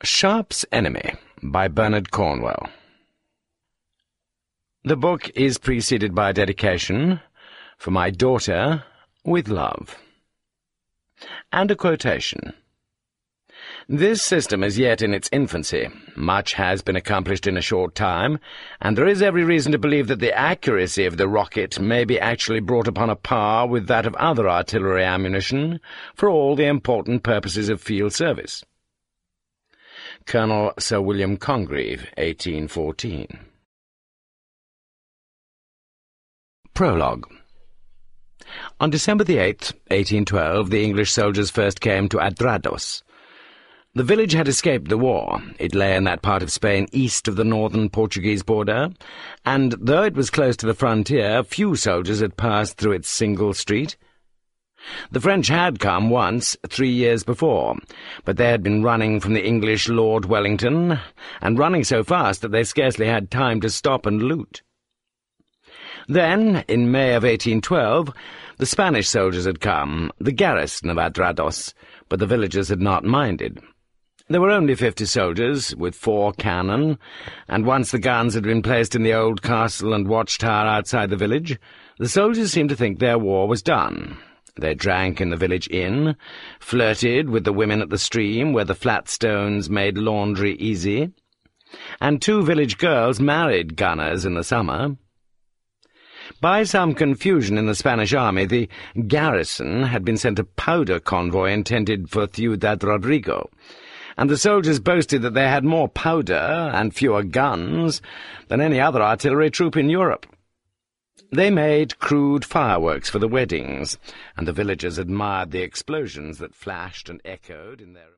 Sharp's Enemy by Bernard Cornwell. The book is preceded by a dedication, "For my daughter, with love," and a quotation. This system is yet in its infancy. Much has been accomplished in a short time, and there is every reason to believe that the accuracy of the rocket may be actually brought upon a par with that of other artillery ammunition for all the important purposes of field service. Colonel Sir William Congreve, 1814. Prologue. On December the 8th, 1812, the English soldiers first came to Adrados. The village had escaped the war. It lay in that part of Spain east of the northern Portuguese border, and though it was close to the frontier, few soldiers had passed through its single street. The French had come once, 3 years before, but they had been running from the English Lord Wellington, and running so fast that they scarcely had time to stop and loot. Then, in May of 1812, the Spanish soldiers had come, the garrison of Adrados, but the villagers had not minded. There were only 50 soldiers, with 4 cannon, and once the guns had been placed in the old castle and watchtower outside the village, the soldiers seemed to think their war was done. They drank in the village inn, flirted with the women at the stream where the flat stones made laundry easy, and 2 village girls married gunners in the summer. By some confusion in the Spanish army, the garrison had been sent a powder convoy intended for Ciudad Rodrigo, and the soldiers boasted that they had more powder and fewer guns than any other artillery troop in Europe. They made crude fireworks for the weddings, and the villagers admired the explosions that flashed and echoed in their